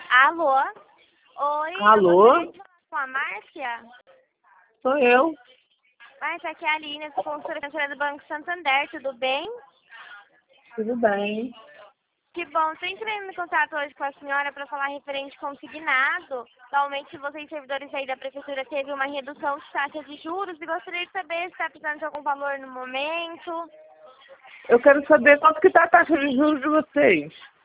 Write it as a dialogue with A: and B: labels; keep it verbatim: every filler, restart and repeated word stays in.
A: Alô? Oi,
B: Alô?
A: eu gostaria de falar com a Márcia.
B: Sou eu.
A: Márcia, aqui é a Aline, consultora financeira do Banco Santander, tudo bem?
B: Tudo bem.
A: Que bom, estou entrando em contato hoje com a senhora para falar referente consignado. Atualmente, vocês servidores aí da Prefeitura teve uma redução de taxa de juros e gostaria de saber se está precisando de algum valor no momento.
B: Eu quero saber quanto que está a taxa de juros de vocês.